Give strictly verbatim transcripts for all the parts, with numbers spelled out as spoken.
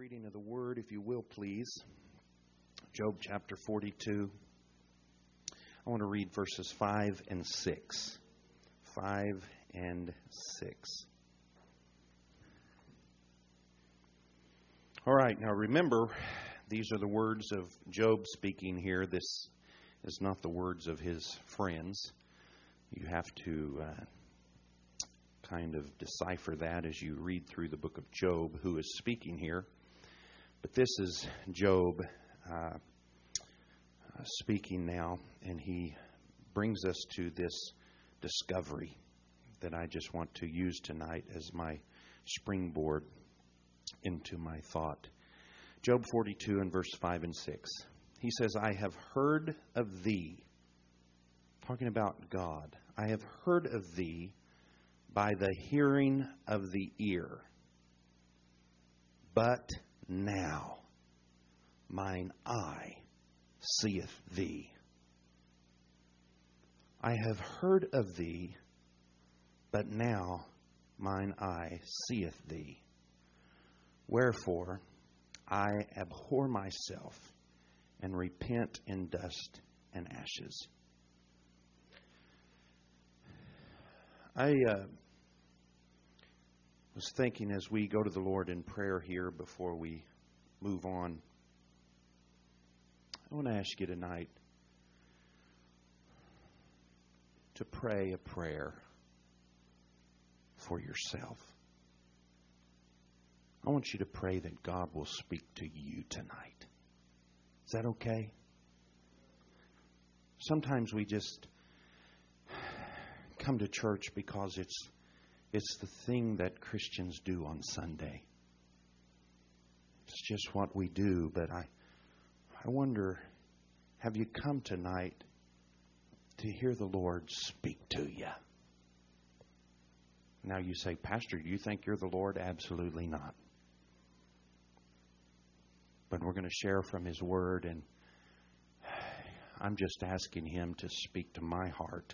reading of the Word, if you will, please. Job chapter forty-two. I want to read verses five and six. five and six. All right, now remember, these are the words of Job speaking here. This is not the words of his friends. You have to uh, kind of decipher that as you read through the book of Job, who is speaking here. But this is Job uh, uh, speaking now, and he brings us to this discovery that I just want to use tonight as my springboard into my thought. Job forty-two and verse five and six. He says, I have heard of thee, talking about God, I have heard of thee by the hearing of the ear. But now mine eye seeth thee. I have heard of thee, but now mine eye seeth thee. Wherefore I abhor myself and repent in dust and ashes. I uh, was thinking as we go to the Lord in prayer here before we move on, I want to ask you tonight to pray a prayer for yourself. I want you to pray that God will speak to you tonight. Is that okay? Sometimes we just come to church because it's it's the thing that Christians do on Sunday. It's just what we do, but I I wonder, have you come tonight to hear the Lord speak to you? Now you say, Pastor, do you think you're the Lord? Absolutely not. But we're going to share from His Word, and I'm just asking Him to speak to my heart.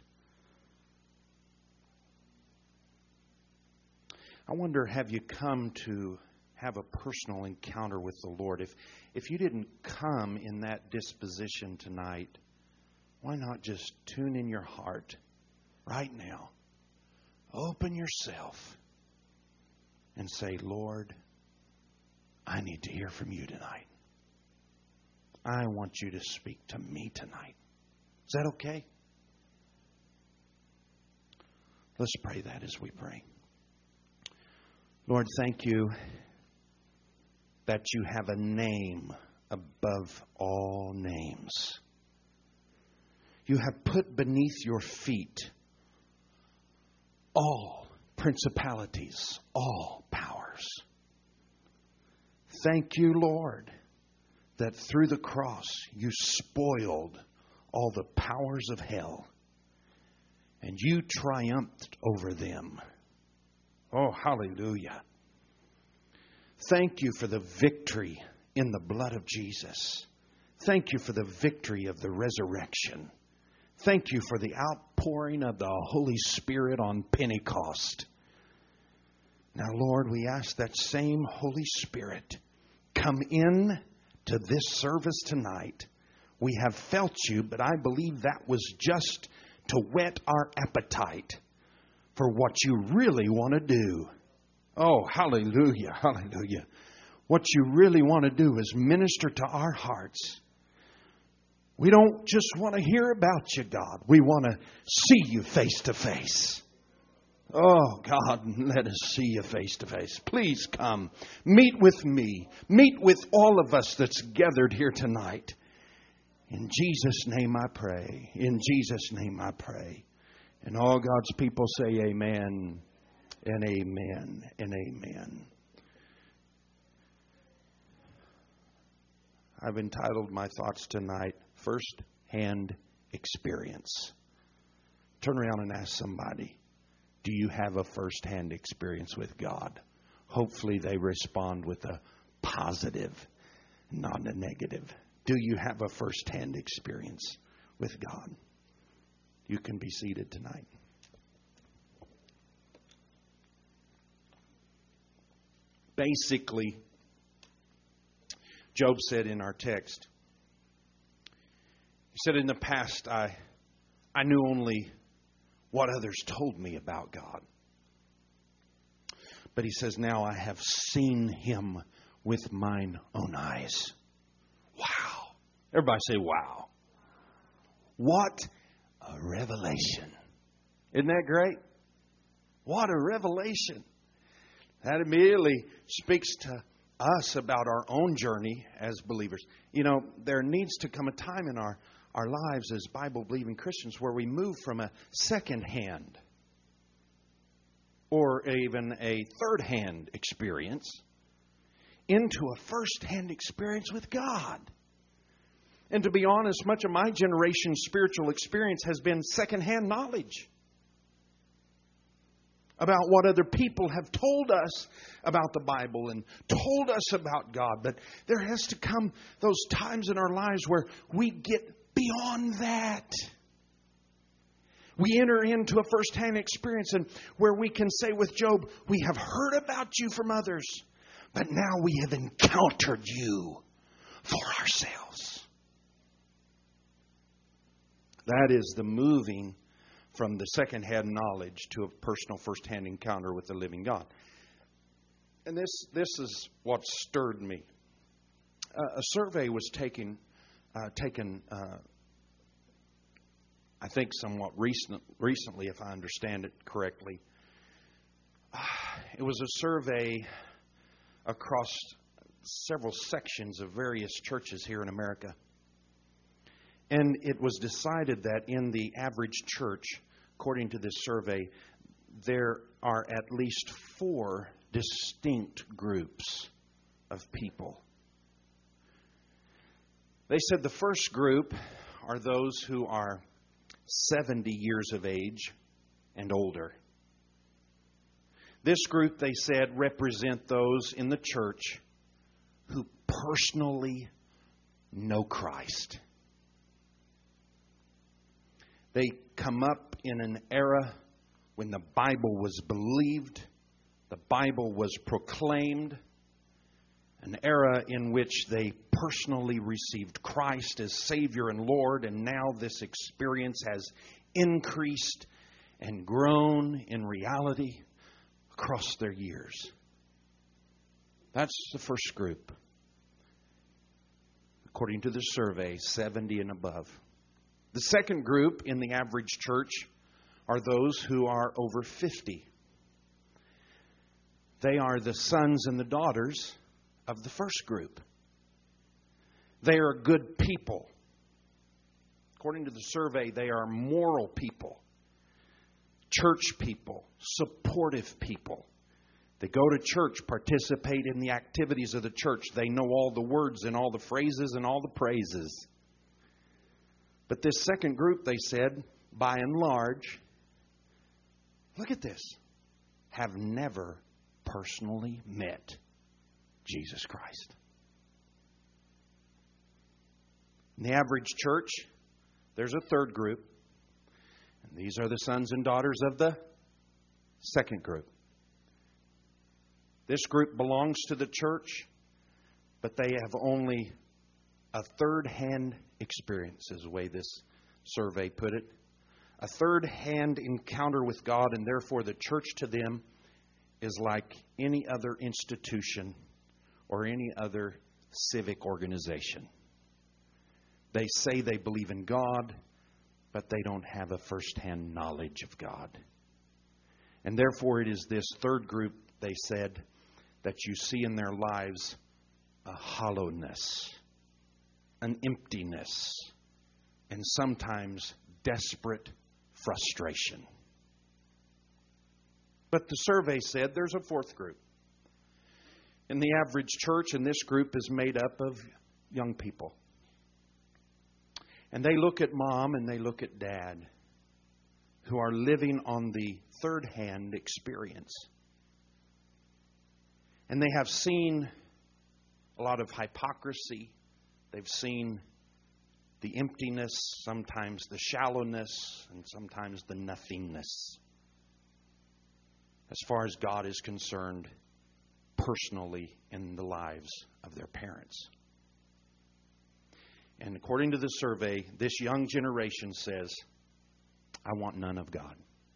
I wonder, have you come to have a personal encounter with the Lord? If if you didn't come in that disposition tonight, why not just tune in your heart right now? Open yourself and say, Lord, I need to hear from you tonight. I want you to speak to me tonight. Is that okay? Let's pray that as we pray. Lord, thank you that you have a name above all names. You have put beneath your feet all principalities, all powers. Thank you, Lord, that through the cross you spoiled all the powers of hell and you triumphed over them. Oh, hallelujah. Thank you for the victory in the blood of Jesus. Thank you for the victory of the resurrection. Thank you for the outpouring of the Holy Spirit on Pentecost. Now, Lord, we ask that same Holy Spirit come in to this service tonight. We have felt you, but I believe that was just to whet our appetite for what you really want to do. Oh, hallelujah, hallelujah. What you really want to do is minister to our hearts. We don't just want to hear about you, God. We want to see you face to face. Oh, God, let us see you face to face. Please come. Meet with me. Meet with all of us that's gathered here tonight. In Jesus' name I pray. In Jesus' name I pray. And all God's people say amen and amen and amen. I've entitled my thoughts tonight, First Hand Experience. Turn around and ask somebody, do you have a first-hand experience with God? Hopefully they respond with a positive, not a negative. Do you have a first-hand experience with God? You can be seated tonight. Basically, Job said in our text, he said, in the past, I, I knew only what others told me about God. But he says, now I have seen Him with mine own eyes. Wow. Everybody say, wow. What a revelation. Isn't that great? What a revelation. That immediately speaks to us about our own journey as believers. You know, there needs to come a time in our, our lives as Bible-believing Christians where we move from a second-hand or even a third-hand experience into a first-hand experience with God. And to be honest, much of my generation's spiritual experience has been second-hand knowledge about what other people have told us about the Bible and told us about God. But there has to come those times in our lives where we get beyond that. We enter into a first-hand experience and where we can say with Job, we have heard about you from others, but now we have encountered you for ourselves. That is the moving from the second-hand knowledge to a personal first-hand encounter with the living God. And this this is what stirred me. Uh, a survey was taken, uh, taken uh, I think somewhat recent, recently, if I understand it correctly. Uh, it was a survey across several sections of various churches here in America. And it was decided that in the average church, according to this survey, there are at least four distinct groups of people. They said the first group are those who are seventy years of age and older. This group, they said, represent those in the church who personally know Christ. They come up in an era when the Bible was believed, the Bible was proclaimed, an era in which they personally received Christ as Savior and Lord, and now this experience has increased and grown in reality across their years. That's the first group. According to the survey, seventy and above. The second group in the average church are those who are over fifty. They are the sons and the daughters of the first group. They are good people. According to the survey, they are moral people, church people, supportive people. They go to church, participate in the activities of the church. They know all the words and all the phrases and all the praises. But this second group, they said, by and large, look at this, have never personally met Jesus Christ. In the average church, there's a third group. And these are the sons and daughters of the second group. This group belongs to the church, but they have only a third-hand experience, is the way this survey put it. A third-hand encounter with God, and therefore the church to them is like any other institution or any other civic organization. They say they believe in God, but they don't have a first-hand knowledge of God. And therefore it is this third group, they said, that you see in their lives a hollowness, an emptiness, and sometimes desperate frustration. But the survey said there's a fourth group. In the average church, and this group is made up of young people. And they look at mom and they look at dad, who are living on the third-hand experience. And they have seen a lot of hypocrisy. They've seen the emptiness, sometimes the shallowness, and sometimes the nothingness. As far as God is concerned, personally in the lives of their parents. And according to the survey, this young generation says, I want none of God.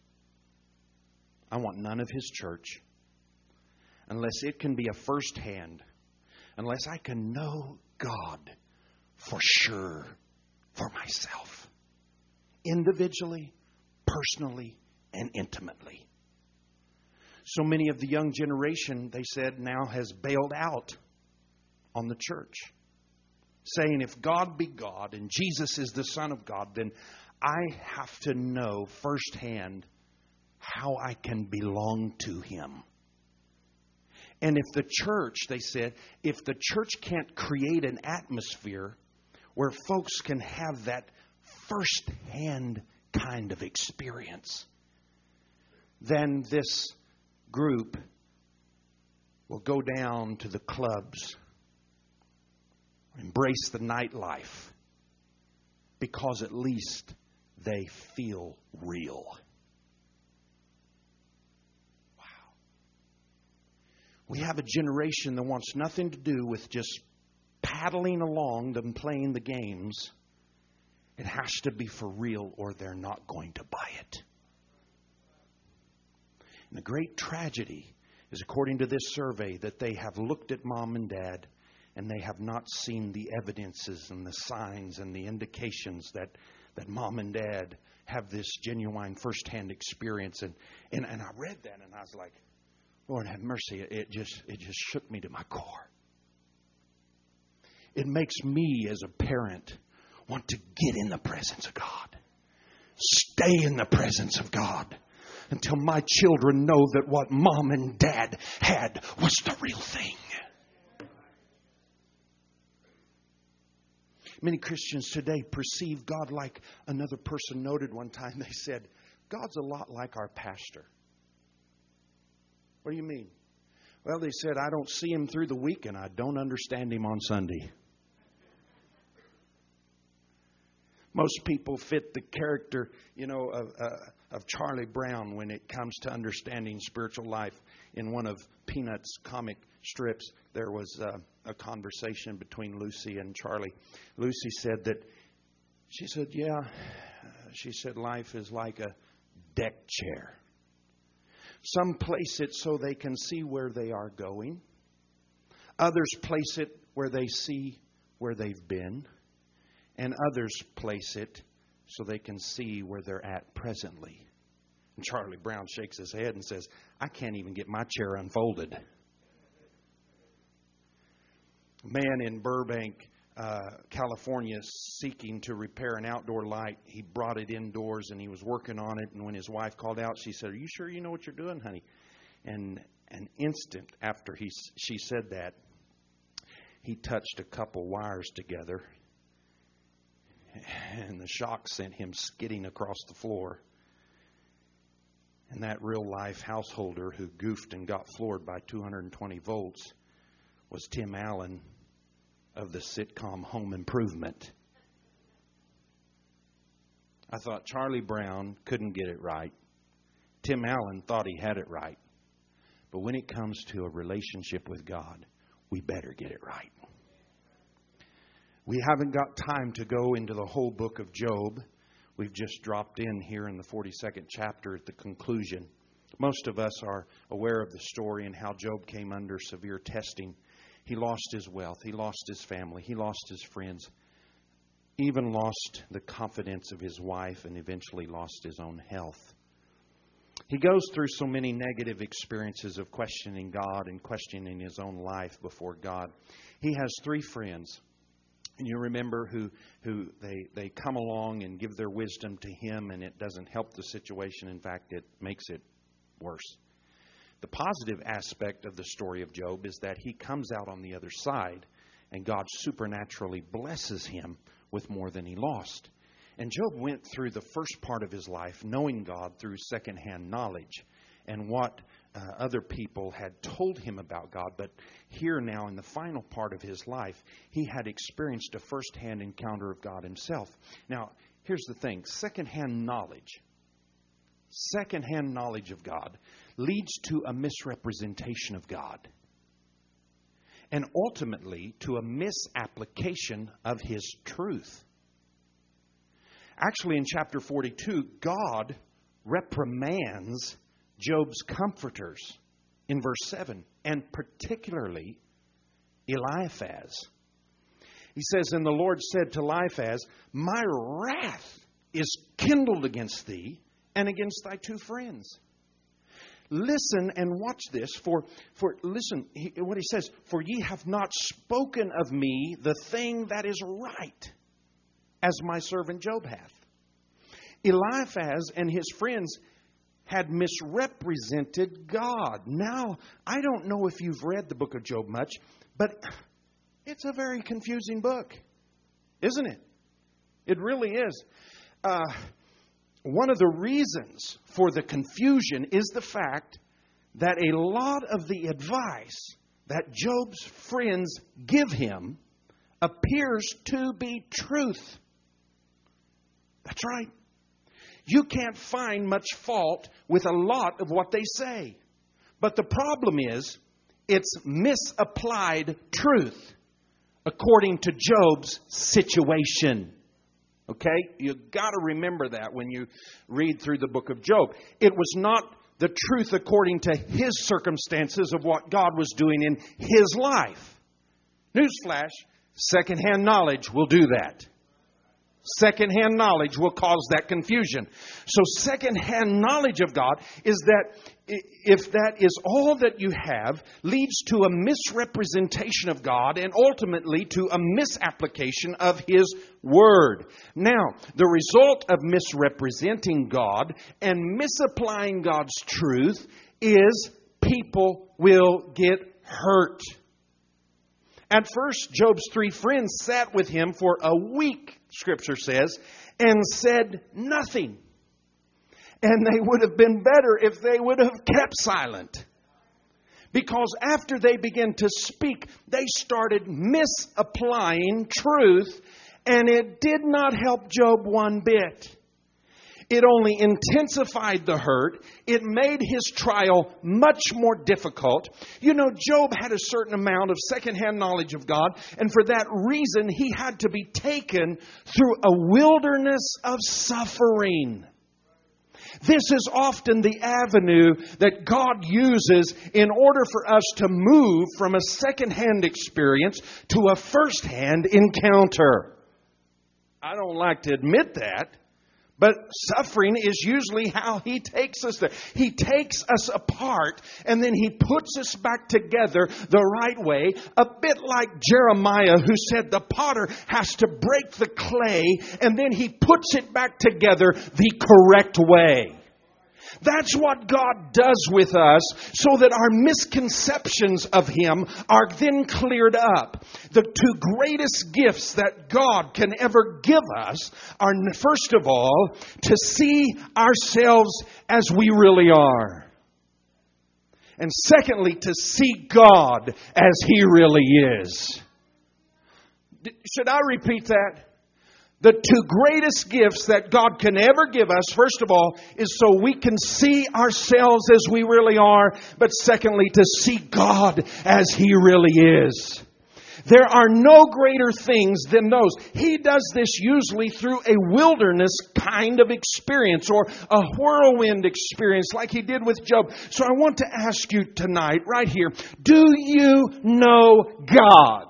I want none of His church unless it can be a firsthand, unless I can know God for sure for myself, individually, personally, and intimately. So many of the young generation, they said, now has bailed out on the church, saying if God be God and Jesus is the Son of God, then I have to know firsthand how I can belong to Him. And if the church, they said, if the church can't create an atmosphere where folks can have that first-hand kind of experience, then this group will go down to the clubs, embrace the nightlife, because at least they feel real. Wow. We have a generation that wants nothing to do with just paddling along them playing the games. It has to be for real or they're not going to buy it. And the great tragedy is, according to this survey, that they have looked at mom and dad and they have not seen the evidences and the signs and the indications that, that mom and dad have this genuine firsthand experience. And, and, and I read that and I was like, Lord have mercy. It just, it just shook me to my core. It makes me as a parent want to get in the presence of God. Stay in the presence of God until my children know that what mom and dad had was the real thing. Many Christians today perceive God like another person noted one time. They said, God's a lot like our pastor. What do you mean? Well, they said, I don't see Him through the week and I don't understand Him on Sunday. Most people fit the character, you know, of, uh, of Charlie Brown when it comes to understanding spiritual life. In one of Peanuts' comic strips, there was uh, a conversation between Lucy and Charlie. Lucy said that, she said, yeah, she said, life is like a deck chair. Some place it so they can see where they are going. Others place it where they see where they've been. And others place it so they can see where they're at presently. And Charlie Brown shakes his head and says, I can't even get my chair unfolded. A man in Burbank, uh, California, seeking to repair an outdoor light. He brought it indoors and he was working on it. And when his wife called out, she said, are you sure you know what you're doing, honey? And an instant after he she said that, he touched a couple wires together. And the shock sent him skidding across the floor. And that real-life householder who goofed and got floored by two hundred twenty volts was Tim Allen of the sitcom Home Improvement. I thought Charlie Brown couldn't get it right. Tim Allen thought he had it right. But when it comes to a relationship with God, we better get it right. We haven't got time to go into the whole book of Job. We've just dropped in here in the forty-second chapter at the conclusion. Most of us are aware of the story and how Job came under severe testing. He lost his wealth. He lost his family. He lost his friends. Even lost the confidence of his wife and eventually lost his own health. He goes through so many negative experiences of questioning God and questioning his own life before God. He has three friends. And you remember who who they, they come along and give their wisdom to him, and it doesn't help the situation. In fact, it makes it worse. The positive aspect of the story of Job is that he comes out on the other side, and God supernaturally blesses him with more than he lost. And Job went through the first part of his life knowing God through secondhand knowledge and what uh, other people had told him about God. But here now in the final part of his life, he had experienced a firsthand encounter of God himself. Now, here's the thing. Secondhand knowledge, secondhand knowledge of God leads to a misrepresentation of God. and ultimately to a misapplication of His truth. Actually, in chapter forty-two, God reprimands Job's comforters in verse seven, and particularly Eliphaz. He says, "And the Lord said to Eliphaz, My wrath is kindled against thee and against thy two friends." Listen and watch this. For, for listen, he, what he says, "For ye have not spoken of me the thing that is right, as my servant Job hath." Eliphaz and his friends had misrepresented God. Now, I don't know if you've read the book of Job much, but it's a very confusing book, isn't it? It really is. Uh, one of the reasons for the confusion is the fact that a lot of the advice that Job's friends give him appears to be truth. That's right. You can't find much fault with a lot of what they say. But the problem is, it's misapplied truth according to Job's situation. Okay? You've got to remember that when you read through the book of Job. It was not the truth according to his circumstances of what God was doing in his life. Newsflash, secondhand knowledge will do that. Secondhand knowledge will cause that confusion. So secondhand knowledge of God is that if that is all that you have, leads to a misrepresentation of God and ultimately to a misapplication of His Word. Now, the result of misrepresenting God and misapplying God's truth is people will get hurt. At first, Job's three friends sat with him for a week, Scripture says, and said nothing. And they would have been better if they would have kept silent. Because after they began to speak, they started misapplying truth, and it did not help Job one bit. It only intensified the hurt. It made his trial much more difficult. You know, Job had a certain amount of secondhand knowledge of God, and for that reason, he had to be taken through a wilderness of suffering. This is often the avenue that God uses in order for us to move from a secondhand experience to a firsthand encounter. I don't like to admit that. But suffering is usually how He takes us there. He takes us apart and then He puts us back together the right way. A bit like Jeremiah, who said the potter has to break the clay and then he puts it back together the correct way. That's what God does with us so that our misconceptions of Him are then cleared up. The two greatest gifts that God can ever give us are, first of all, to see ourselves as we really are. And secondly, to see God as He really is. Should I repeat that? The two greatest gifts that God can ever give us, first of all, is so we can see ourselves as we really are, but secondly, to see God as He really is. There are no greater things than those. He does this usually through a wilderness kind of experience or a whirlwind experience like He did with Job. So I want to ask you tonight, right here, do you know God?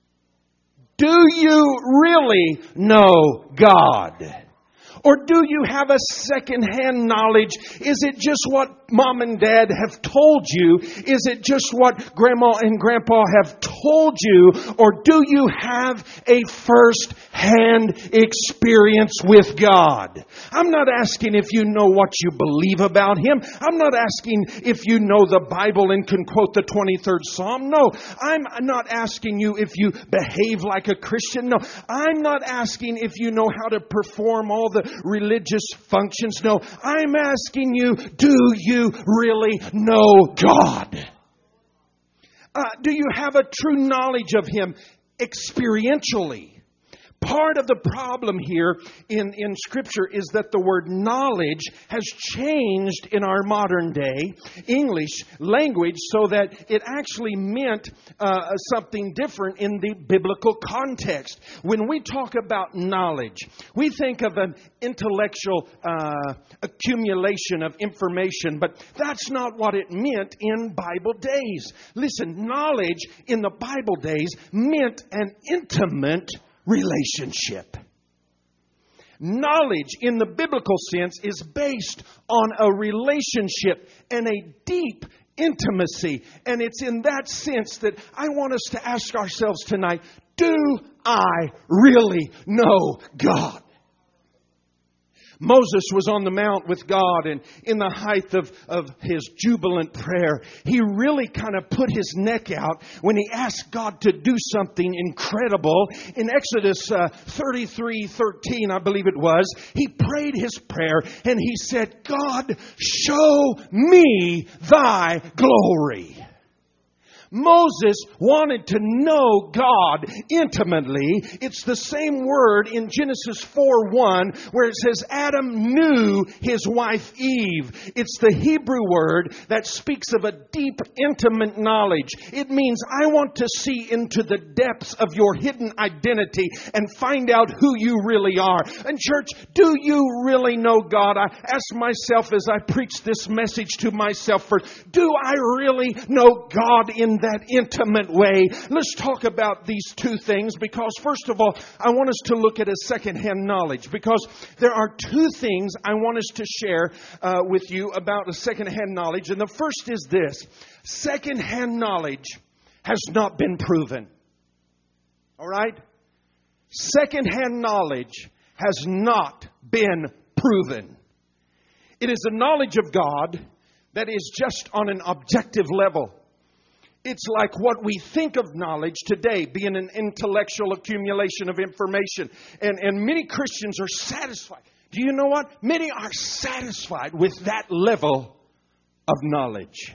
Do you really know God? Or do you have a second-hand knowledge? Is it just what Mom and Dad have told you? Is it just what Grandma and Grandpa have told you? Or do you have a first-hand experience with God? I'm not asking if you know what you believe about Him. I'm not asking if you know the Bible and can quote the twenty-third Psalm. No, I'm not asking you if you behave like a Christian. No, I'm not asking if you know how to perform all the religious functions. No, I'm asking you, do you really know God? Uh, do you have a true knowledge of Him experientially? Part of the problem here in, in Scripture is that the word knowledge has changed in our modern day English language so that it actually meant uh, something different in the biblical context. When we talk about knowledge, we think of an intellectual uh, accumulation of information, but that's not what it meant in Bible days. Listen, knowledge in the Bible days meant an intimate relationship. Knowledge in the biblical sense is based on a relationship and a deep intimacy. And it's in that sense that I want us to ask ourselves tonight, do I really know God? Moses was on the mount with God, and in the height of, of his jubilant prayer, he really kind of put his neck out when he asked God to do something incredible. In Exodus uh, thirty-three thirteen, I believe it was, he prayed his prayer and he said, God, show me thy glory. Moses wanted to know God intimately. It's the same word in Genesis four one where it says Adam knew his wife Eve. It's the Hebrew word that speaks of a deep, intimate knowledge. It means I want to see into the depths of your hidden identity and find out who you really are. And church, do you really know God? I ask myself as I preach this message to myself first, do I really know God in that intimate way? Let's talk about these two things because first of all, I want us to look at a secondhand knowledge because there are two things I want us to share uh, with you about a secondhand knowledge. And the first is this: secondhand knowledge has not been proven. All right? Secondhand knowledge has not been proven. It is a knowledge of God that is just on an objective level. It's like what we think of knowledge today being an intellectual accumulation of information. And, and many Christians are satisfied. Do you know what? Many are satisfied with that level of knowledge.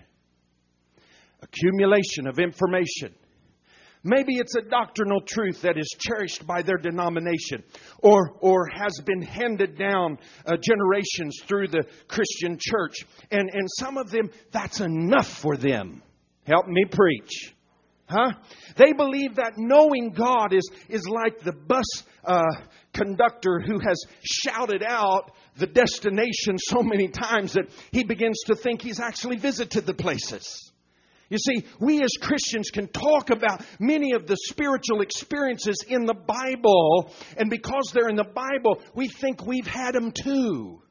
Accumulation of information. Maybe it's a doctrinal truth that is cherished by their denomination or, or has been handed down uh, generations through the Christian church. And, and some of them, that's enough for them. Help me preach. Huh? They believe that knowing God is, is like the bus uh, conductor who has shouted out the destination so many times that he begins to think he's actually visited the places. You see, we as Christians can talk about many of the spiritual experiences in the Bible, and because they're in the Bible, we think we've had them too.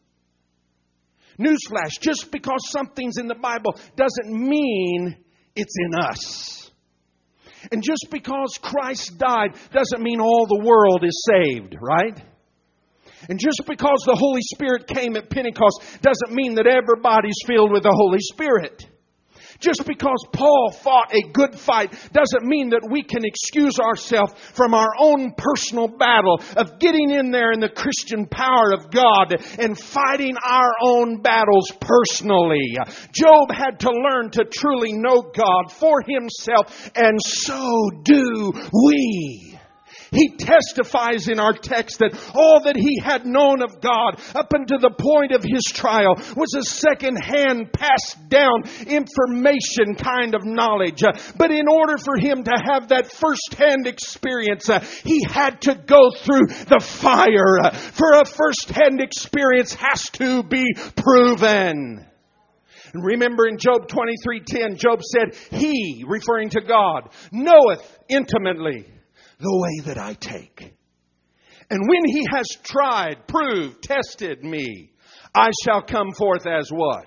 Newsflash, just because something's in the Bible doesn't mean it's in us. And just because Christ died doesn't mean all the world is saved, right? And just because the Holy Spirit came at Pentecost doesn't mean that everybody's filled with the Holy Spirit. Just because Paul fought a good fight doesn't mean that we can excuse ourselves from our own personal battle of getting in there in the Christian power of God and fighting our own battles personally. Job had to learn to truly know God for himself, and so do we. He testifies in our text that all that he had known of God up until the point of his trial was a second-hand, passed down information kind of knowledge. But in order for him to have that first-hand experience, he had to go through the fire. For a first-hand experience has to be proven. And remember in Job twenty-three ten, Job said, He, referring to God, knoweth intimately the way that I take. And when he has tried, proved, tested me, I shall come forth as what?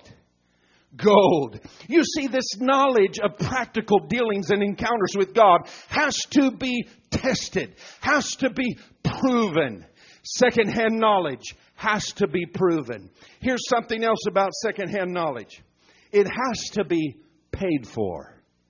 Gold. You see, this knowledge of practical dealings and encounters with God has to be tested, has to be proven. Secondhand knowledge has to be proven. Here's something else about secondhand knowledge. It has to be paid for.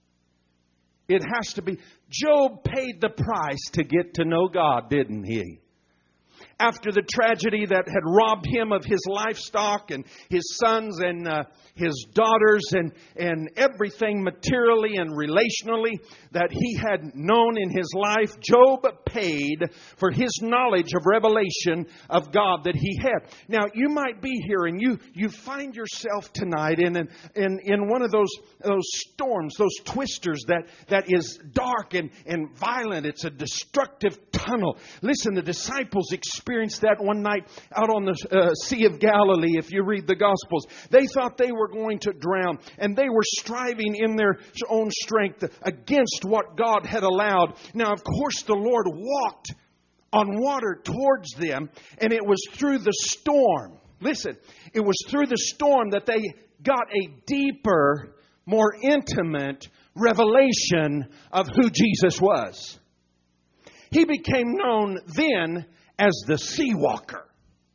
It has to be. Job paid the price to get to know God, didn't he? after the tragedy that had robbed him of his livestock and his sons and uh, his daughters and, and everything materially and relationally that he had known in his life, Job paid for his knowledge of revelation of God that he had. Now, you might be here and you, you find yourself tonight in, in, in, in one of those, those storms, those twisters that, that is dark and, and violent. It's a destructive tunnel. Listen, the disciples experienced that one night out on the uh, Sea of Galilee, if you read the Gospels. They thought they were going to drown, and they were striving in their own strength against what God had allowed. Now, of course, the Lord walked on water towards them, and it was through the storm. Listen, it was through the storm that they got a deeper, more intimate revelation of who Jesus was. He became known then as the Sea Walker.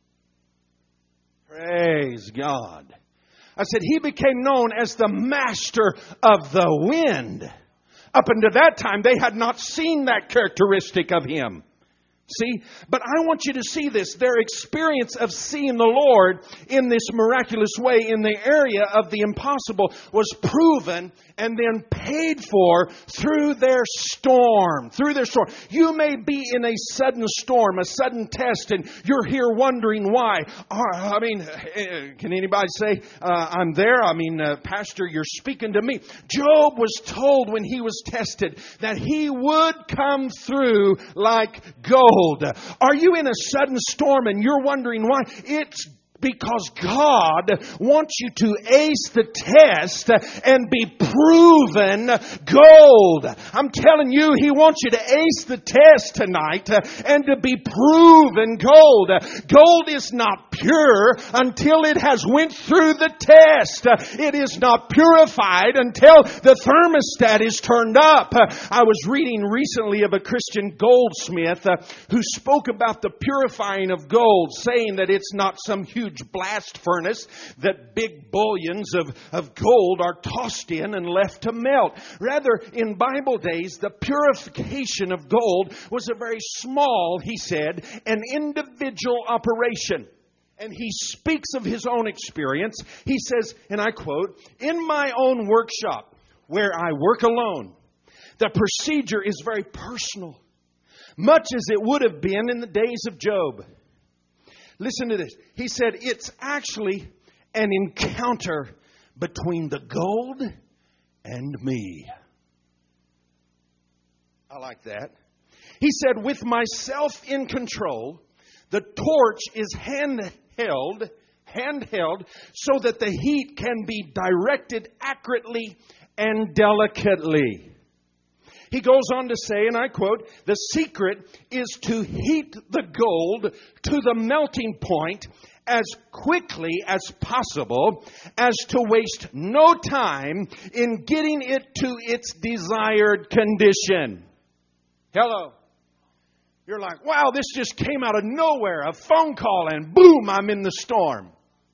Praise God. I said he became known as the master of the wind. Up until that time, they had not seen that characteristic of him. See? But I want you to see this. Their experience of seeing the Lord in this miraculous way in the area of the impossible was proven and then paid for through their storm. Through their storm. You may be in a sudden storm, a sudden test, and you're here wondering why. I mean, can anybody say, uh, I'm there? I mean, uh, Pastor, you're speaking to me. Job was told when he was tested that he would come through like gold. Are you in a sudden storm and you're wondering why? It's because God wants you to ace the test and be proven gold. I'm telling you, He wants you to ace the test tonight and to be proven gold. Gold is not pure until it has went through the test. It is not purified until the thermostat is turned up. I was reading recently of a Christian goldsmith who spoke about the purifying of gold, saying that it's not some huge blast furnace that big bullions of, of gold are tossed in and left to melt. Rather, in Bible days, the purification of gold was a very small, he said, an individual operation. And he speaks of his own experience. He says, and I quote, "In my own workshop, where I work alone, the procedure is very personal, much as it would have been in the days of Job." Listen to this. He said, it's actually an encounter between the gold and me. I like that. He said, with myself in control, the torch is handheld, handheld so that the heat can be directed accurately and delicately. He goes on to say, and I quote, "The secret is to heat the gold to the melting point as quickly as possible, as to waste no time in getting it to its desired condition." Hello. You're like, wow, this just came out of nowhere. A phone call and boom, I'm in the storm.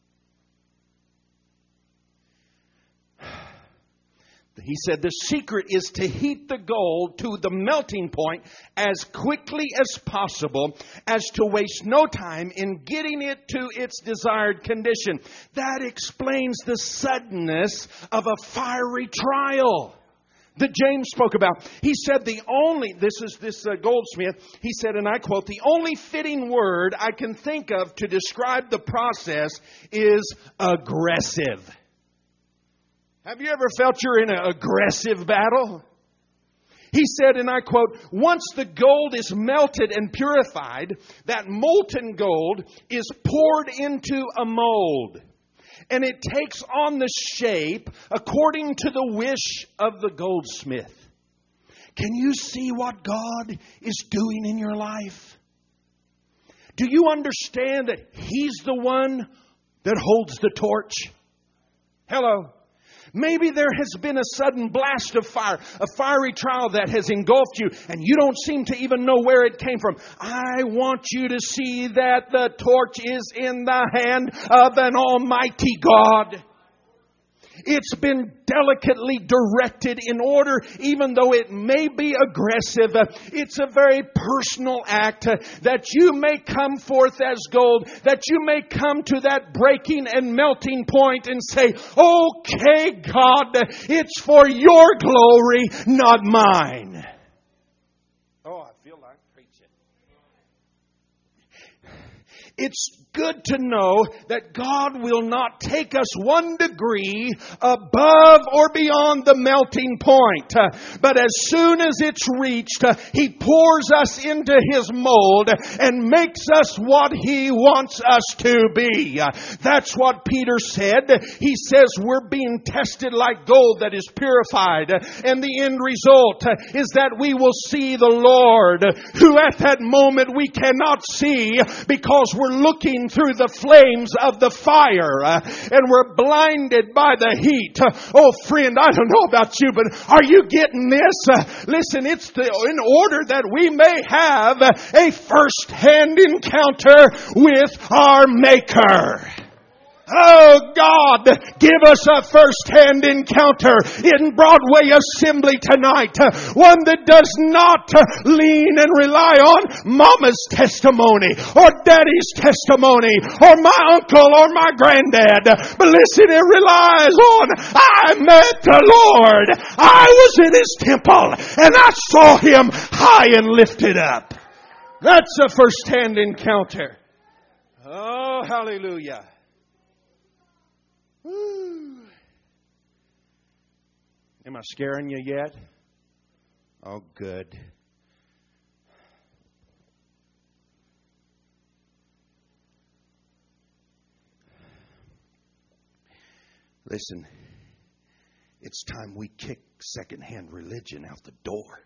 He said the secret is to heat the gold to the melting point as quickly as possible, as to waste no time in getting it to its desired condition. That explains the suddenness of a fiery trial that James spoke about. He said the only, this is this uh, goldsmith, he said, and I quote, "The only fitting word I can think of to describe the process is aggressive." Have you ever felt you're in an aggressive battle? He said, and I quote, "Once the gold is melted and purified, that molten gold is poured into a mold. And it takes on the shape according to the wish of the goldsmith." Can you see what God is doing in your life? Do you understand that He's the one that holds the torch? Hello. Maybe there has been a sudden blast of fire, a fiery trial that has engulfed you, and you don't seem to even know where it came from. I want you to see that the torch is in the hand of an almighty God. It's been delicately directed in order, even though it may be aggressive, uh, it's a very personal act uh, that you may come forth as gold, that you may come to that breaking and melting point and say, okay, God, it's for your glory, not mine. Oh, I feel like preaching. It's good to know that God will not take us one degree above or beyond the melting point. Uh, but as soon as it's reached, uh, He pours us into His mold and makes us what He wants us to be. Uh, that's what Peter said. He says we're being tested like gold that is purified. Uh, and the end result uh, is that we will see the Lord, uh, who at that moment we cannot see because we're looking through the flames of the fire uh, and we're blinded by the heat. Uh, oh friend, I don't know about you, but are you getting this? Uh, listen, it's the, in order that we may have a first-hand encounter with our Maker. Oh God, give us a first-hand encounter in Broadway Assembly tonight. One that does not lean and rely on Mama's testimony or Daddy's testimony or my uncle or my granddad. But listen, it relies on, I met the Lord. I was in His temple and I saw Him high and lifted up. That's a first-hand encounter. Oh, hallelujah. Am I scaring you yet? Oh, good. Listen, it's time we kick secondhand religion out the door.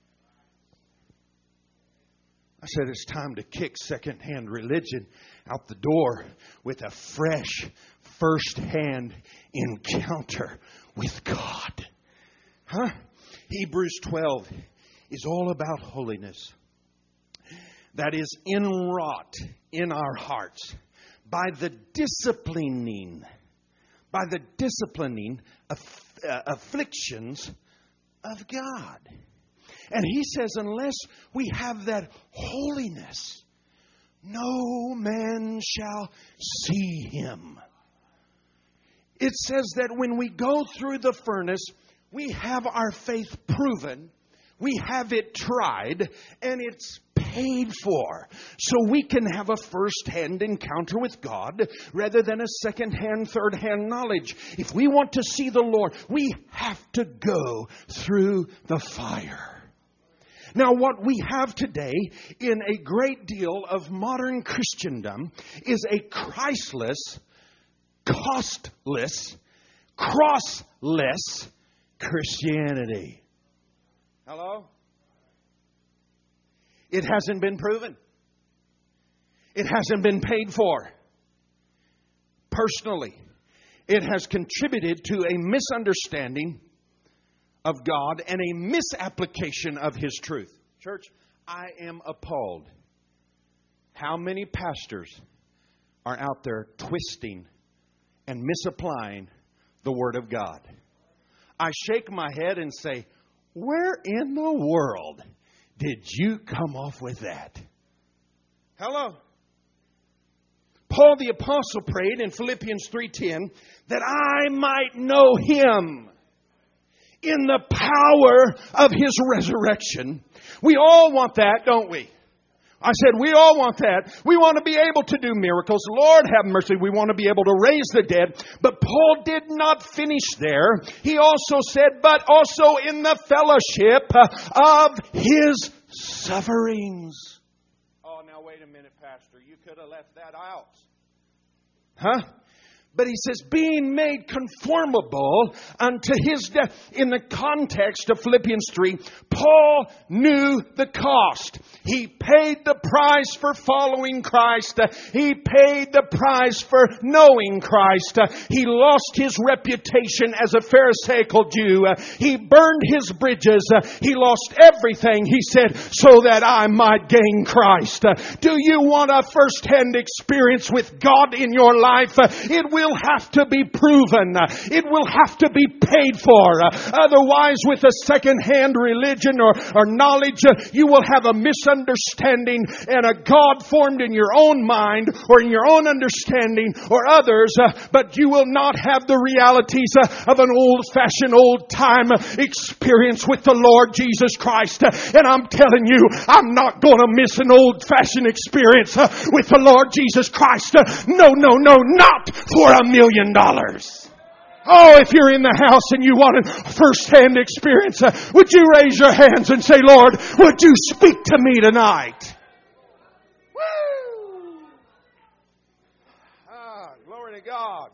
I said it's time to kick secondhand religion out the door with a fresh, first-hand encounter with God. Huh? Hebrews twelve is all about holiness. That is inwrought in our hearts by the disciplining, by the disciplining aff- uh, afflictions of God. And he says, unless we have that holiness, no man shall see Him. It says that when we go through the furnace, we have our faith proven, we have it tried, and it's paid for. So we can have a first-hand encounter with God rather than a second-hand, third-hand knowledge. If we want to see the Lord, we have to go through the fire. Now, what we have today in a great deal of modern Christendom is a Christless, costless, crossless Christianity. Hello? It hasn't been proven. It hasn't been paid for. Personally, it has contributed to a misunderstanding of God and a misapplication of His truth. Church, I am appalled. How many pastors are out there twisting and misapplying the Word of God? I shake my head and say, where in the world did you come off with that? Hello? Paul the Apostle prayed in Philippians three ten that I might know Him in the power of His resurrection. We all want that, don't we? I said, we all want that. We want to be able to do miracles. Lord have mercy. We want to be able to raise the dead. But Paul did not finish there. He also said, but also in the fellowship of His sufferings. Oh, now wait a minute, Pastor. You could have left that out. Huh? But he says, being made conformable unto His death. In the context of Philippians three, Paul knew the cost. He paid the price for following Christ. He paid the price for knowing Christ. He lost his reputation as a Pharisaical Jew. He burned his bridges. He lost everything, he said, so that I might gain Christ. Do you want a first-hand experience with God in your life? It will have to be proven. It will have to be paid for. Otherwise, with a second-hand religion or, or knowledge, you will have a misunderstanding and a God formed in your own mind or in your own understanding or others, but you will not have the realities of an old-fashioned, old-time experience with the Lord Jesus Christ. And I'm telling you, I'm not going to miss an old-fashioned experience with the Lord Jesus Christ. No, no, no, not for a million dollars. Oh, if you're in the house and you want a first-hand experience, uh, would you raise your hands and say, Lord, would you speak to me tonight? Woo! Ah, glory to God.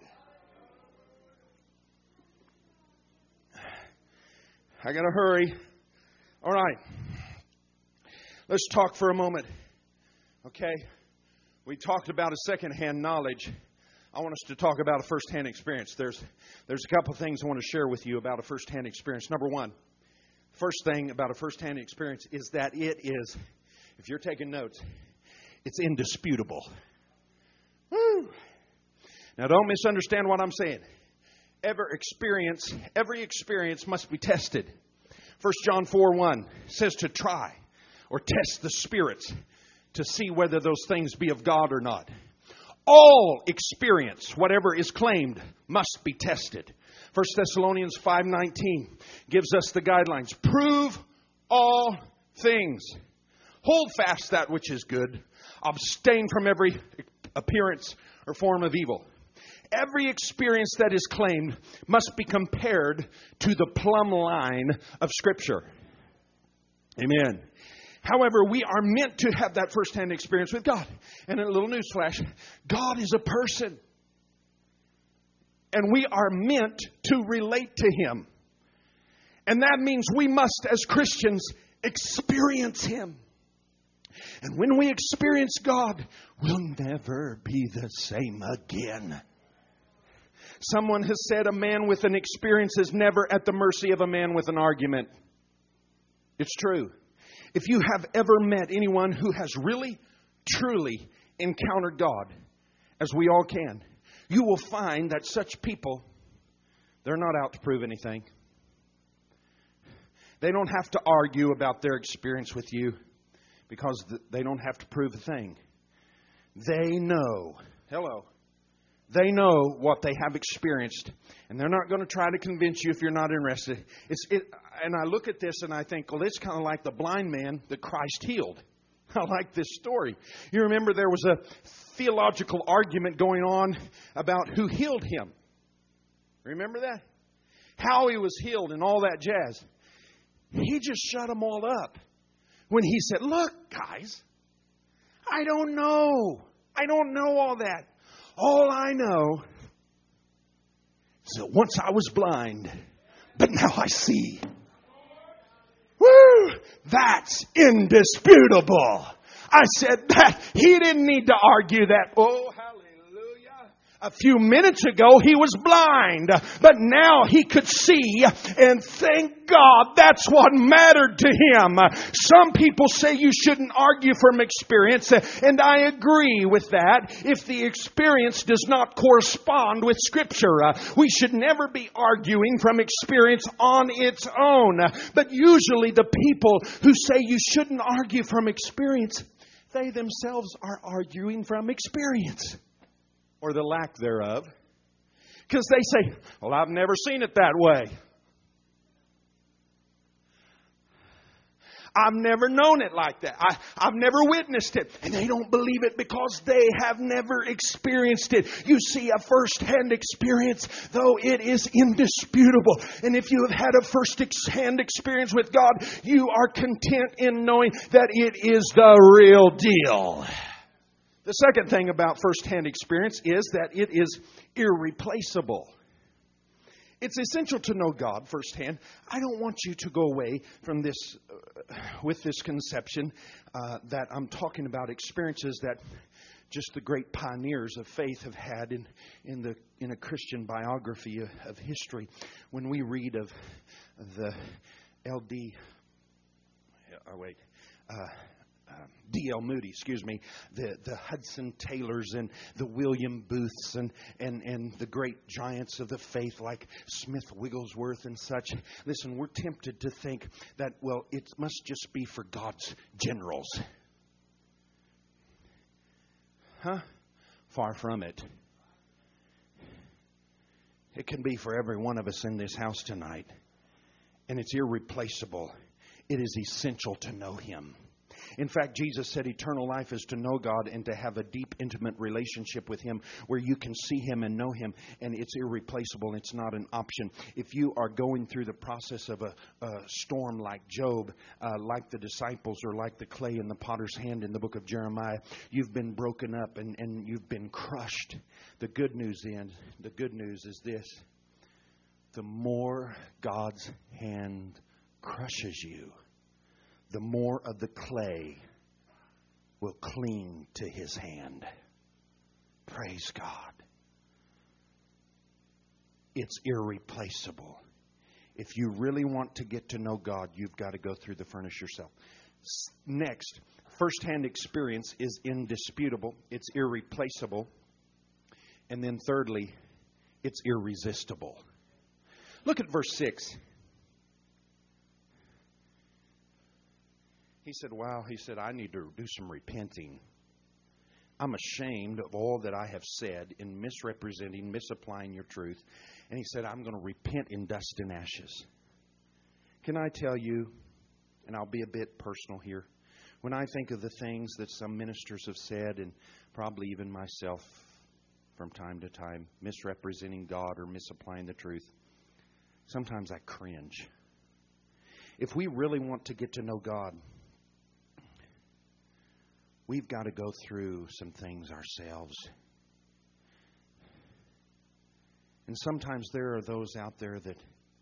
I gotta hurry. All right. Let's talk for a moment. Okay? We talked about a second-hand knowledge. I want us to talk about a first-hand experience. There's there's a couple of things I want to share with you about a first-hand experience. Number one, first thing about a first-hand experience is that it is, if you're taking notes, it's indisputable. Woo! Now, don't misunderstand what I'm saying. Every experience, every experience must be tested. First John four one says to try or test the spirits to see whether those things be of God or not. All experience, whatever is claimed, must be tested. First Thessalonians five nineteen gives us the guidelines. Prove all things. Hold fast that which is good. Abstain from every appearance or form of evil. Every experience that is claimed must be compared to the plumb line of Scripture. Amen. However, we are meant to have that first-hand experience with God. And a little newsflash, God is a person. And we are meant to relate to Him. And that means we must, as Christians, experience Him. And when we experience God, we'll never be the same again. Someone has said a man with an experience is never at the mercy of a man with an argument. It's true. If you have ever met anyone who has really, truly encountered God, as we all can, you will find that such people, they're not out to prove anything. They don't have to argue about their experience with you because they don't have to prove a thing. They know, hello, they know what they have experienced, and they're not going to try to convince you if you're not interested. It's it, and I look at this and I think, well, it's kind of like the blind man that Christ healed. I like this story. You remember there was a theological argument going on about who healed him. Remember that? How he was healed and all that jazz. He just shut them all up when he said, look, guys, I don't know. I don't know all that. All I know is that once I was blind, but now I see. Woo! That's indisputable. I said that. He didn't need to argue that. Oh, hallelujah. A few minutes ago, he was blind, but now he could see, and thank God that's what mattered to him. Some people say you shouldn't argue from experience, and I agree with that if the experience does not correspond with Scripture. We should never be arguing from experience on its own. But usually the people who say you shouldn't argue from experience, they themselves are arguing from experience. Or the lack thereof. Because they say, well, I've never seen it that way. I've never known it like that. I, I've never witnessed it. And they don't believe it because they have never experienced it. You see, a first-hand experience, though it is indisputable. And if you have had a first-hand experience with God, you are content in knowing that it is the real deal. The second thing about first-hand experience is that it is irreplaceable. It's essential to know God firsthand. I don't want you to go away from this uh, with this conception uh, that I'm talking about experiences that just the great pioneers of faith have had in, in the in a Christian biography of, of history. When we read of the L D, oh wait, uh, uh, D L Moody, excuse me, the, the Hudson Taylors and the William Booths and, and, and the great giants of the faith like Smith Wigglesworth and such. Listen, we're tempted to think that, well, it must just be for God's generals. Huh? Far from it. It can be for every one of us in this house tonight. And it's irreplaceable. It is essential to know Him. In fact, Jesus said eternal life is to know God and to have a deep, intimate relationship with Him where you can see Him and know Him, and it's irreplaceable. It's not an option. If you are going through the process of a, a storm like Job, uh, like the disciples or like the clay in the potter's hand in the book of Jeremiah, you've been broken up and, and you've been crushed. The good news then, the good news is this. The more God's hand crushes you, the more of the clay will cling to His hand. Praise God. It's irreplaceable. If you really want to get to know God, you've got to go through the furnace yourself. Next, first-hand experience is indisputable. It's irreplaceable. And then thirdly, it's irresistible. Look at verse six. He said, wow, he said, I need to do some repenting. I'm ashamed of all that I have said in misrepresenting, misapplying your truth. And he said, I'm going to repent in dust and ashes. Can I tell you, and I'll be a bit personal here, when I think of the things that some ministers have said, and probably even myself from time to time, misrepresenting God or misapplying the truth, sometimes I cringe. If we really want to get to know God, we've got to go through some things ourselves. And sometimes there are those out there that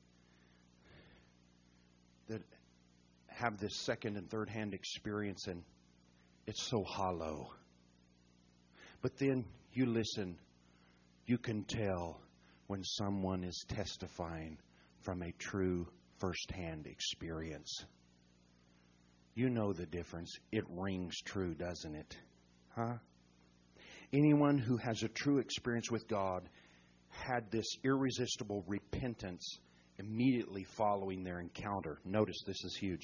that have this second and third hand experience, and it's so hollow. But then you listen, you can tell when someone is testifying from a true first-hand experience. You know the difference. It rings true, doesn't it? Huh? Anyone who has a true experience with God had this irresistible repentance immediately following their encounter. Notice this is huge.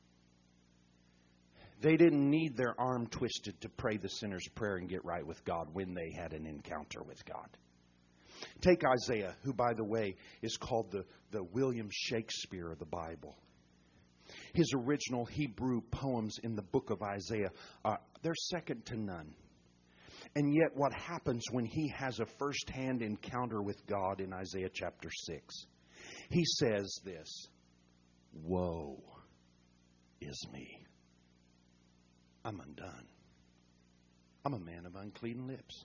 They didn't need their arm twisted to pray the sinner's prayer and get right with God when they had an encounter with God. Take Isaiah, who, by the way, is called the, the William Shakespeare of the Bible. His original Hebrew poems in the book of Isaiah, uh, they're second to none. And yet what happens when he has a first-hand encounter with God in Isaiah chapter six? He says this, woe is me. I'm undone. I'm a man of unclean lips.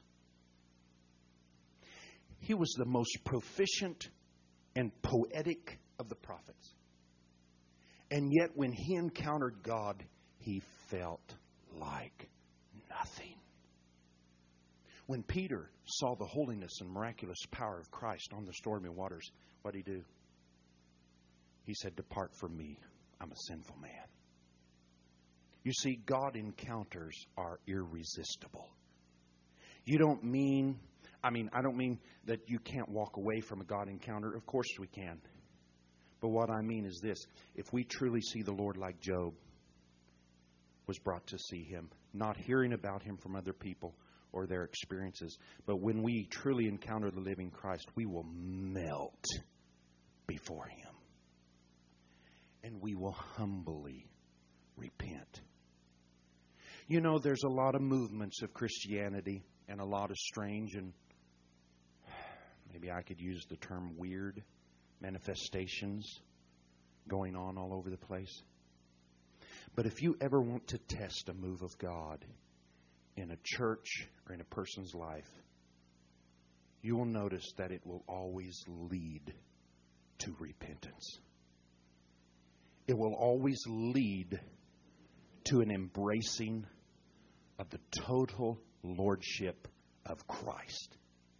He was the most proficient and poetic of the prophets. And yet when he encountered God, he felt like nothing. When Peter saw the holiness and miraculous power of Christ on the stormy waters, what did he do? He said, depart from me, I'm a sinful man. You see, God encounters are irresistible. You don't mean, I mean, I don't mean that you can't walk away from a God encounter. Of course we can. But what I mean is this. If we truly see the Lord like Job was brought to see Him, not hearing about Him from other people or their experiences, but when we truly encounter the living Christ, we will melt before Him. And we will humbly repent. You know, there's a lot of movements of Christianity and a lot of strange and maybe I could use the term weird manifestations going on all over the place. But if you ever want to test a move of God in a church or in a person's life, you will notice that it will always lead to repentance. It will always lead to an embracing of the total lordship of Christ.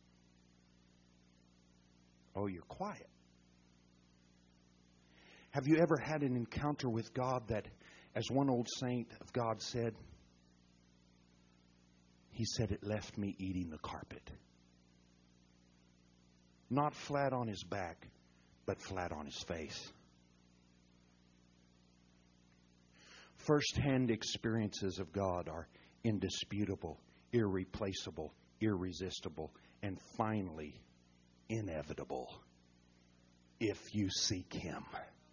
Oh, you're quiet. Have you ever had an encounter with God that, as one old saint of God said, he said, it left me eating the carpet. Not flat on his back, but flat on his face. First-hand experiences of God are indisputable, irreplaceable, irresistible, and finally, inevitable if you seek Him.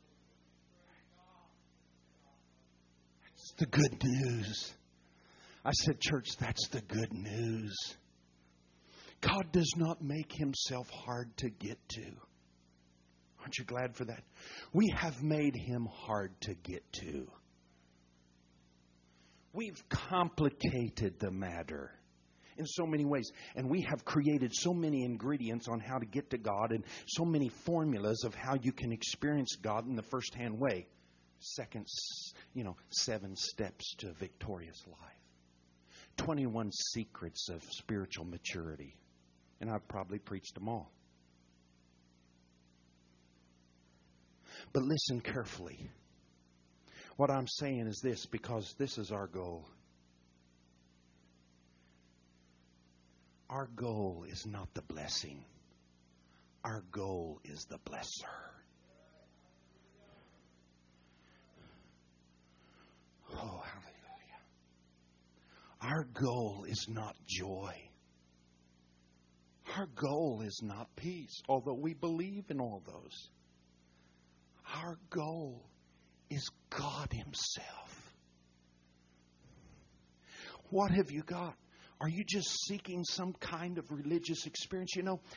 That's the good news. I said, church, that's the good news. God does not make Himself hard to get to. Aren't you glad for that? We have made Him hard to get to. We've complicated the matter in so many ways. And we have created so many ingredients on how to get to God and so many formulas of how you can experience God in the first-hand way. Second, you know, seven steps to a victorious life. twenty-one secrets of spiritual maturity. And I've probably preached them all. But listen carefully. What I'm saying is this, because this is our goal. Our goal is not the blessing. Our goal is the blesser. Oh, hallelujah. Our goal is not joy. Our goal is not peace, although we believe in all those. Our goal is God Himself. What have you got? Are you just seeking some kind of religious experience? You know,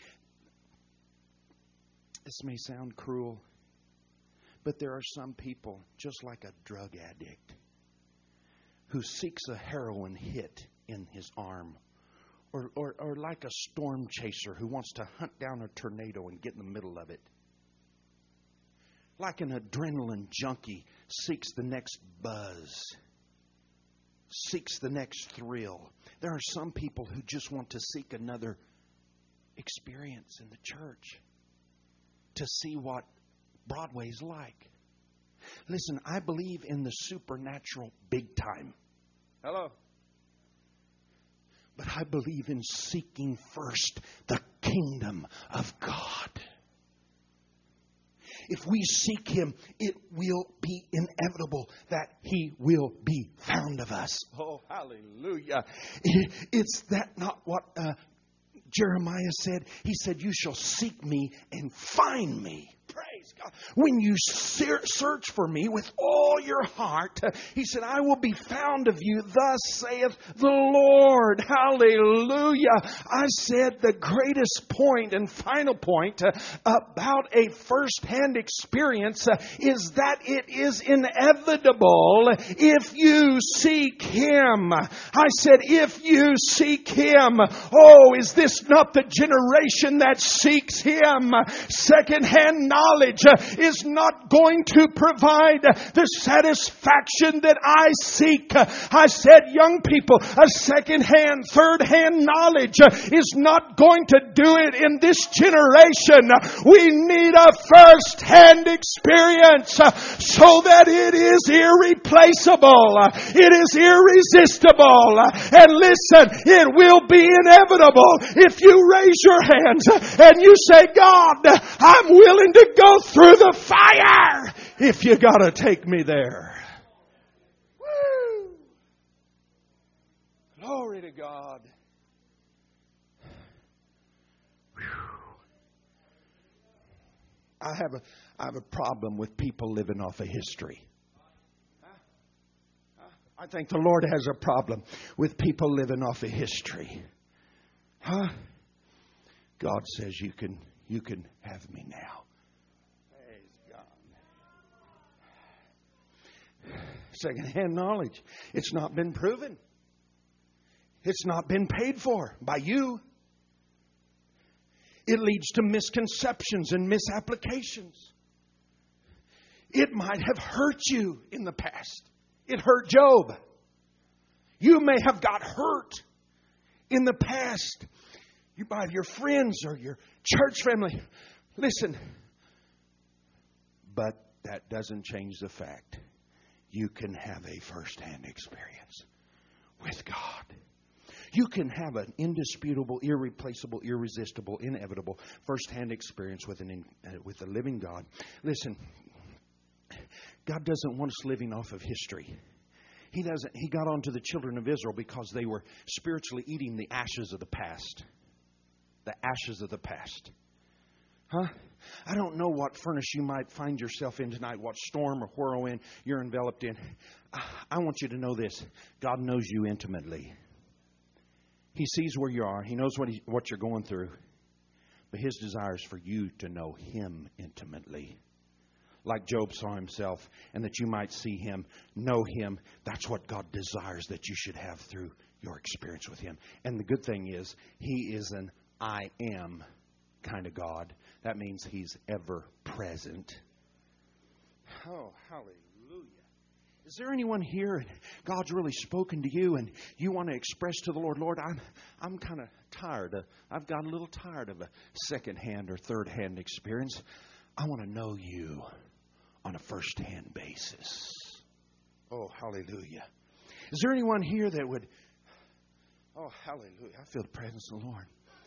this may sound cruel, but there are some people, just like a drug addict, who seeks a heroin hit in his arm. Or, or, or like a storm chaser who wants to hunt down a tornado and get in the middle of it. Like an adrenaline junkie seeks the next buzz, seeks the next thrill. There are some people who just want to seek another experience in the church to see what Broadway's like. Listen, I believe in the supernatural big time. Hello. But I believe in seeking first the kingdom of God. If we seek Him, it will be inevitable that He will be found of us. Oh, hallelujah. It's that not what uh, Jeremiah said? He said, you shall seek me and find me. Praise God. When you search for me with all your heart, He said, I will be found of you. Thus saith the Lord. Hallelujah. I said the greatest point and final point about a first-hand experience is that it is inevitable if you seek Him. I said, if you seek Him. Oh, is this not the generation that seeks Him? Second-hand knowledge Knowledge is not going to provide the satisfaction that I seek. I said, young people, a second-hand, third-hand knowledge is not going to do it in this generation. We need a first-hand experience so that it is irreplaceable. It is irresistible. And listen, it will be inevitable if you raise your hands and you say, God, I'm willing to go through the fire if you got to take me there. Woo! Glory to God. Whew. I have a I have a problem with people living off of history. I think the Lord has a problem with people living off of history. Huh? God says you can you can have me now. Second-hand knowledge. It's not been proven. It's not been paid for by you. It leads to misconceptions and misapplications. It might have hurt you in the past. It hurt Job. You may have got hurt in the past. You by your friends or your church family. Listen. But that doesn't change the fact you can have a first-hand experience with God. You can have an indisputable, irreplaceable, irresistible, inevitable first-hand experience with an uh, with the living God. Listen, God doesn't want us living off of history. He doesn't. He got onto the children of Israel because they were spiritually eating the ashes of the past. The ashes of the past. Huh? I don't know what furnace you might find yourself in tonight, what storm or whirlwind you're enveloped in. I want you to know this. God knows you intimately. He sees where you are. He knows what he, what you're going through. But His desire is for you to know Him intimately. Like Job saw himself, and that you might see Him, know Him. That's what God desires that you should have through your experience with Him. And the good thing is, He is an I am kind of God. That means He's ever present. Oh, hallelujah. Is there anyone here and God's really spoken to you and you want to express to the Lord, Lord, I'm I'm kind of tired. Of, I've got a little tired of a second-hand or third-hand experience. I want to know you on a first-hand basis. Oh, hallelujah. Is there anyone here that would... Oh, hallelujah. I feel the presence of the Lord.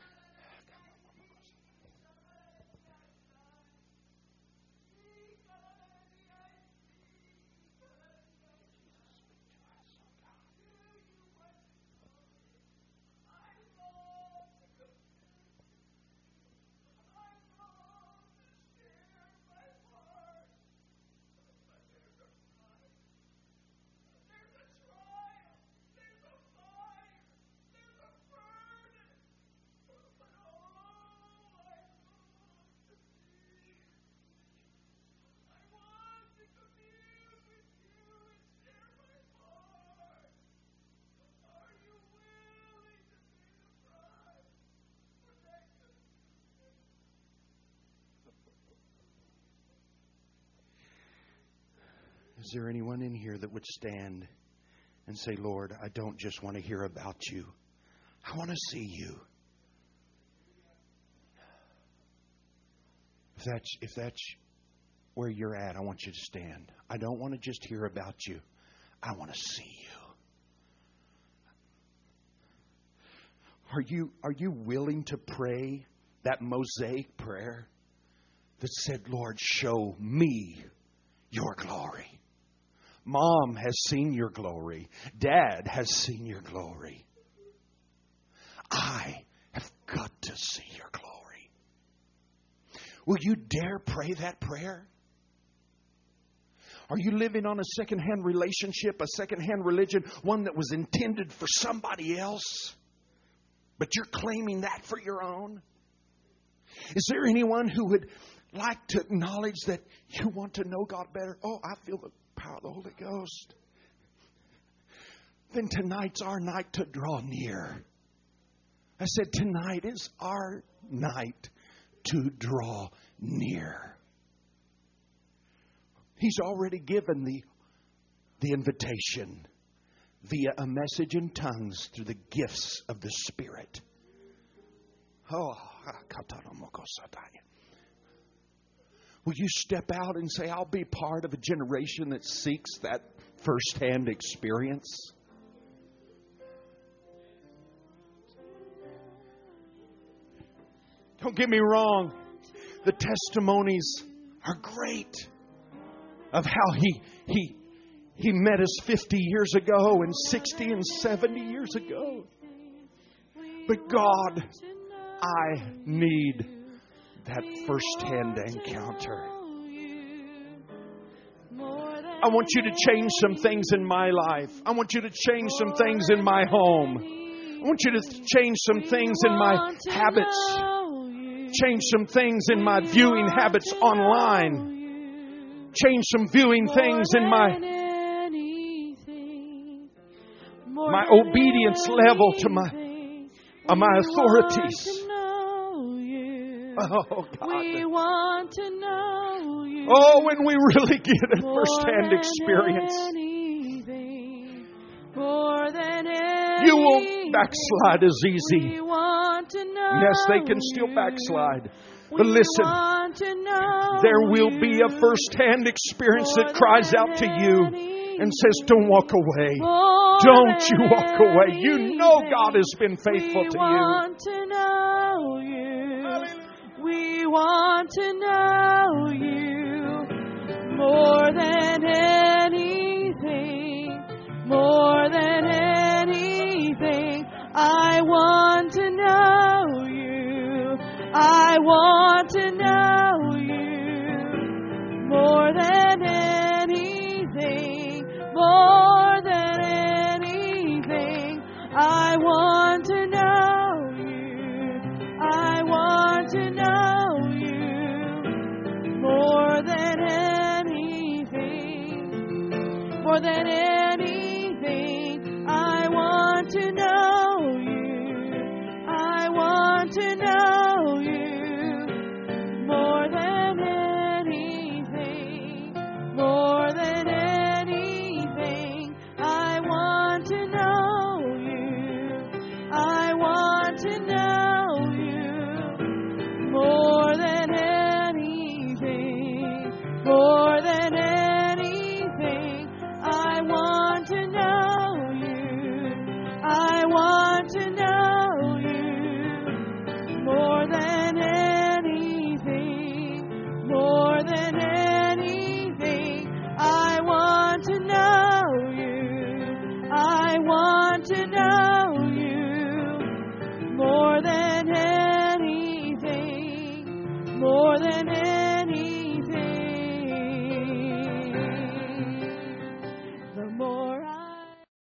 Is there anyone in here that would stand and say, Lord, I don't just want to hear about you. I want to see you. If that's, if that's where you're at, I want you to stand. I don't want to just hear about you. I want to see you. Are you, are you willing to pray that Mosaic prayer that said, Lord, show me your glory? Mom has seen your glory. Dad has seen your glory. I have got to see your glory. Will you dare pray that prayer? Are you living on a second-hand relationship, a second-hand religion, one that was intended for somebody else, but you're claiming that for your own? Is there anyone who would like to acknowledge that you want to know God better? Oh, I feel the power of the Holy Ghost. Then tonight's our night to draw near. I said tonight is our night to draw near. He's already given the, the invitation via a message in tongues through the gifts of the Spirit. Oh, will you step out and say, I'll be part of a generation that seeks that first-hand experience? Don't get me wrong. The testimonies are great of how he, he, he met us fifty years ago and sixty and seventy years ago. But God, I need that first-hand encounter. I want you to change some things in my life. I want you to change some things in my home. I want you to change some things in my habits. Change some things in my viewing habits online. Change some viewing things in my, my obedience level to my, uh, my authorities. Oh, God. We want to know you. Oh, when we really get a first-hand more experience. than anything, more than anything. You won't backslide as easy. We want to know Yes, they can still you. backslide. We But listen, want to know there will you. be a first-hand experience More that cries than out to you anything. and says, don't walk away. More Don't you than walk away. You know anything. God has been faithful we to you. want to know you. We want to know you.